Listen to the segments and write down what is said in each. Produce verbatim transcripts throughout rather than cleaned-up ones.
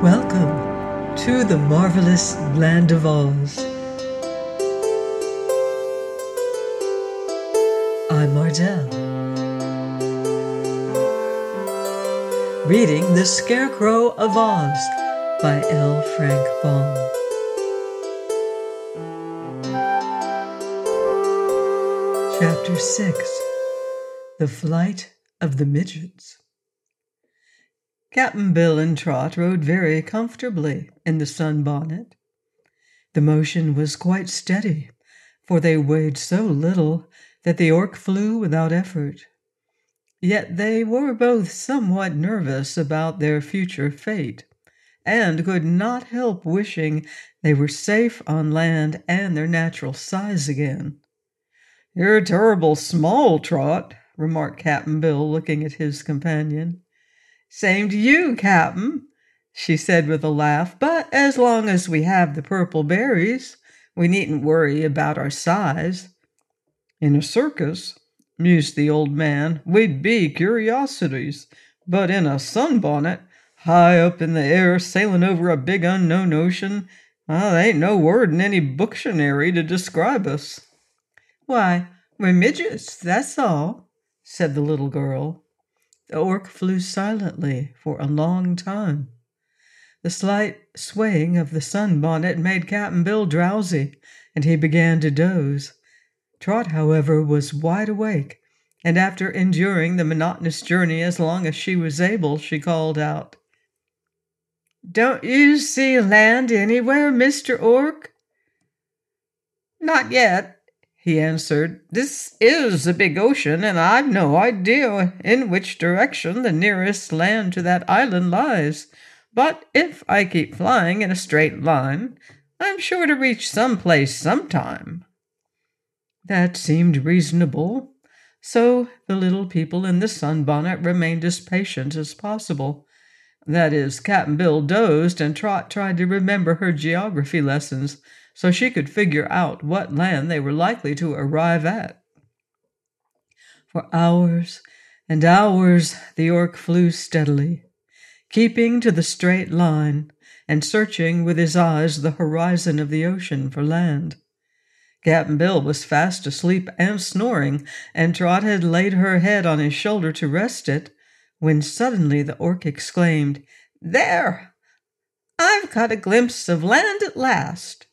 Welcome to the marvelous land of Oz. I'm Ardell, reading The Scarecrow of Oz by L. Frank Baum. Chapter six. The Flight of the Midgets. Cap'n Bill and Trot rode very comfortably in the sunbonnet. The motion was quite steady, for they weighed so little that the Ork flew without effort. Yet they were both somewhat nervous about their future fate, and could not help wishing they were safe on land and their natural size again. "You're terrible small, Trot," remarked Cap'n Bill, looking at his companion. "Same to you, Cap'n," she said with a laugh, "but as long as we have the purple berries, we needn't worry about our size." "In a circus," mused the old man, "we'd be curiosities, but in a sunbonnet, high up in the air, sailing over a big unknown ocean, well, there ain't no word in any booktionary to describe us." "Why, we're midgets, that's all," said the little girl. The Ork flew silently for a long time. The slight swaying of the sunbonnet made Cap'n Bill drowsy, and he began to doze. Trot, however, was wide awake, and after enduring the monotonous journey as long as she was able, she called out, "Don't you see land anywhere, Mister Ork?" "Not yet," he answered. "This is a big ocean, and I've no idea in which direction the nearest land to that island lies. But if I keep flying in a straight line, I'm sure to reach some place sometime." That seemed reasonable, so the little people in the sunbonnet remained as patient as possible. That is, Cap'n Bill dozed, and Trot tried to remember her geography lessons so she could figure out what land they were likely to arrive at. For hours and hours the Ork flew steadily, keeping to the straight line and searching with his eyes the horizon of the ocean for land. Cap'n Bill was fast asleep and snoring, and Trot had laid her head on his shoulder to rest it, when suddenly the Ork exclaimed, "There! I've caught a glimpse of land at last."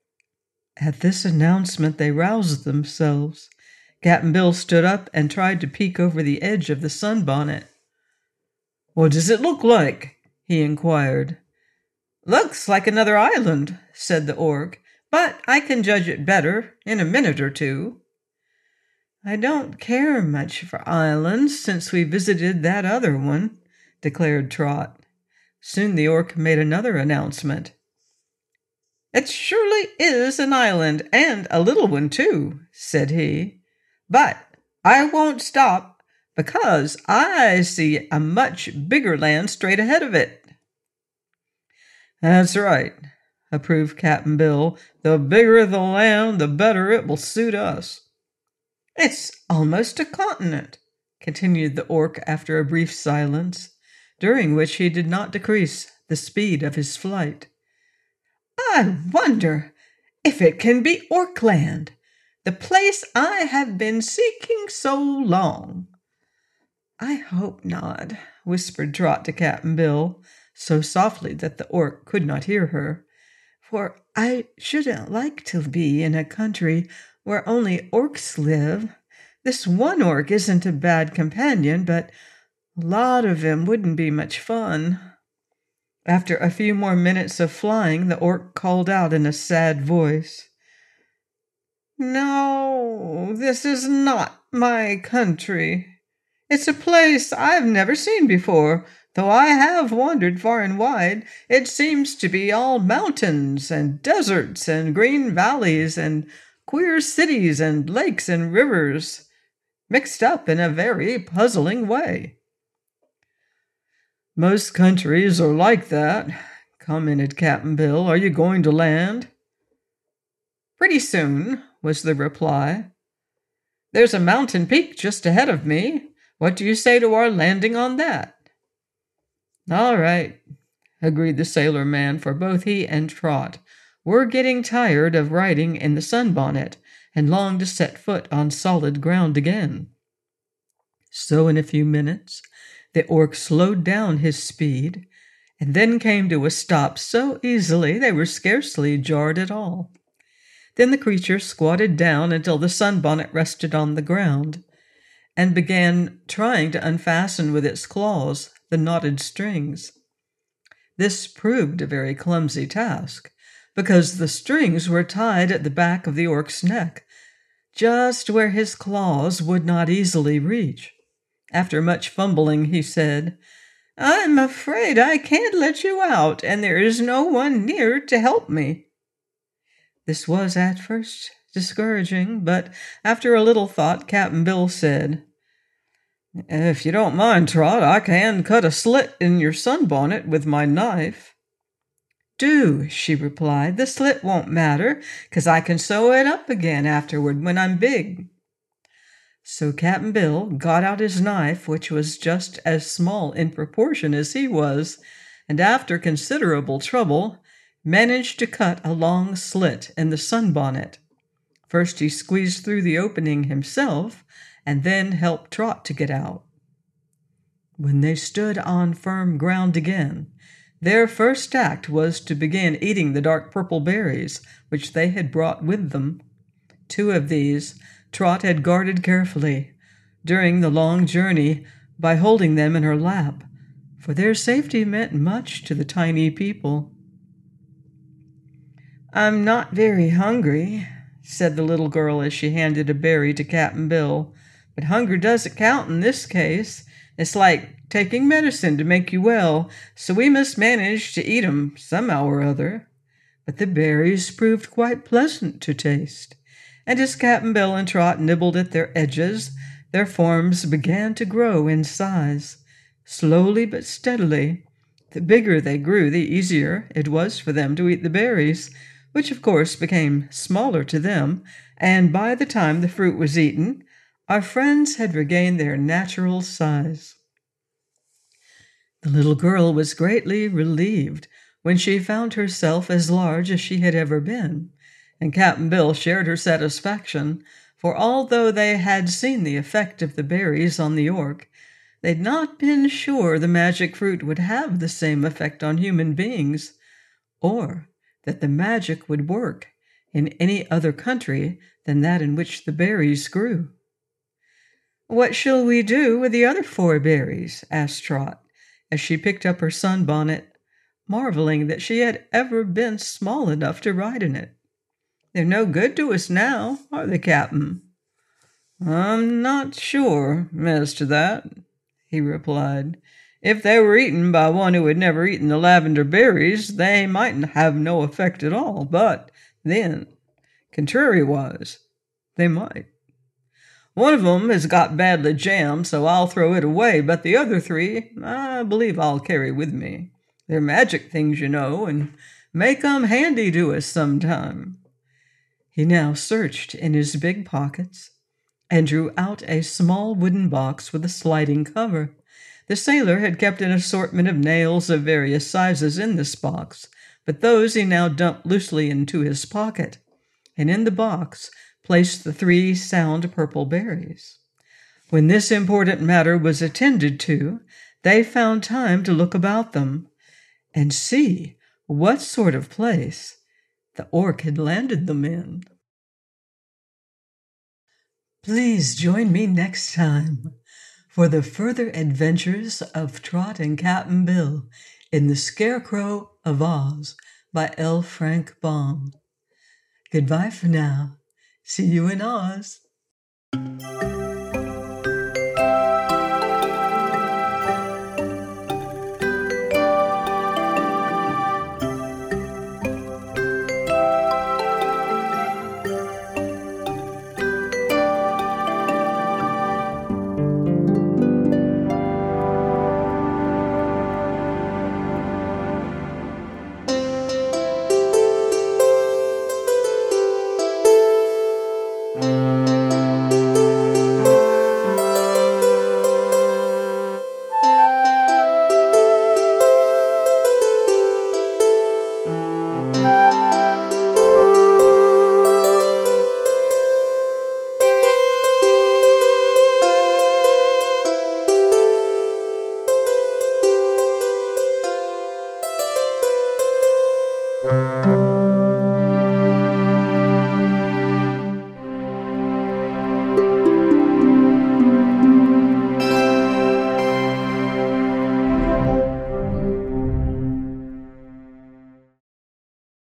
At this announcement they roused themselves. Cap'n Bill stood up and tried to peek over the edge of the sunbonnet. "What does it look like?" he inquired. "Looks like another island," said the Ork, "but I can judge it better in a minute or two." "I don't care much for islands since we visited that other one," declared Trot. Soon the Ork made another announcement. "It surely is an island, and a little one, too," said he. "But I won't stop, because I see a much bigger land straight ahead of it." "That's right," approved Cap'n Bill. "The bigger the land, the better it will suit us." "It's almost a continent," continued the Ork after a brief silence, during which he did not decrease the speed of his flight. "I wonder if it can be Orkland, the place I have been seeking so long." "I hope not," whispered Trot to Cap'n Bill, so softly that the Ork could not hear her, "for I shouldn't like to be in a country where only Orks live. This one Ork isn't a bad companion, but a lot of him wouldn't be much fun." After a few more minutes of flying, the Ork called out in a sad voice, "No, this is not my country. It's a place I've never seen before, though I have wandered far and wide. It seems to be all mountains and deserts and green valleys and queer cities and lakes and rivers, mixed up in a very puzzling way." "Most countries are like that," commented Cap'n Bill. "Are you going to land?" "Pretty soon," was the reply. "There's a mountain peak just ahead of me. What do you say to our landing on that?" "All right," agreed the sailor man, for both he and Trot were getting tired of riding in the sunbonnet and longed to set foot on solid ground again. So in a few minutes the Orc slowed down his speed and then came to a stop so easily they were scarcely jarred at all. Then the creature squatted down until the sunbonnet rested on the ground and began trying to unfasten with its claws the knotted strings. This proved a very clumsy task, because the strings were tied at the back of the Orc's neck, just where his claws would not easily reach. After much fumbling, he said, "I'm afraid I can't let you out, and there is no one near to help me." This was at first discouraging, but after a little thought, Cap'n Bill said, "If you don't mind, Trot, I can cut a slit in your sunbonnet with my knife." "Do," she replied. "The slit won't matter, 'cause I can sew it up again afterward when I'm big." So Cap'n Bill got out his knife, which was just as small in proportion as he was, and after considerable trouble, managed to cut a long slit in the sunbonnet. First he squeezed through the opening himself, and then helped Trot to get out. When they stood on firm ground again, their first act was to begin eating the dark purple berries which they had brought with them. Two of these Trot had guarded carefully during the long journey by holding them in her lap, for their safety meant much to the tiny people. "I'm not very hungry," said the little girl as she handed a berry to Cap'n Bill, "but hunger doesn't count in this case. It's like taking medicine to make you well, so we must manage to eat 'em somehow or other." But the berries proved quite pleasant to taste, and as Cap'n Bill and Trot nibbled at their edges, their forms began to grow in size, slowly but steadily. The bigger they grew, the easier it was for them to eat the berries, which of course became smaller to them, and by the time the fruit was eaten, our friends had regained their natural size. The little girl was greatly relieved when she found herself as large as she had ever been, and Cap'n Bill shared her satisfaction, for although they had seen the effect of the berries on the Orc, they'd not been sure the magic fruit would have the same effect on human beings, or that the magic would work in any other country than that in which the berries grew. "What shall we do with the other four berries?" asked Trot, as she picked up her sunbonnet, marveling that she had ever been small enough to ride in it. "They're no good to us now, are they, Cap'n?" "I'm not sure as to that," he replied. "If they were eaten by one who had never eaten the lavender berries, they mightn't have no effect at all, but then, contrariwise, they might. One of 'em has got badly jammed, so I'll throw it away, but the other three I believe I'll carry with me. They're magic things, you know, and may come handy to us sometime." He now searched in his big pockets and drew out a small wooden box with a sliding cover. The sailor had kept an assortment of nails of various sizes in this box, but those he now dumped loosely into his pocket, and in the box placed the three sound purple berries. When this important matter was attended to, they found time to look about them and see what sort of place the Orc had landed them in. Please join me next time for the further adventures of Trot and Cap'n Bill in The Scarecrow of Oz by L. Frank Baum. Goodbye for now. See you in Oz.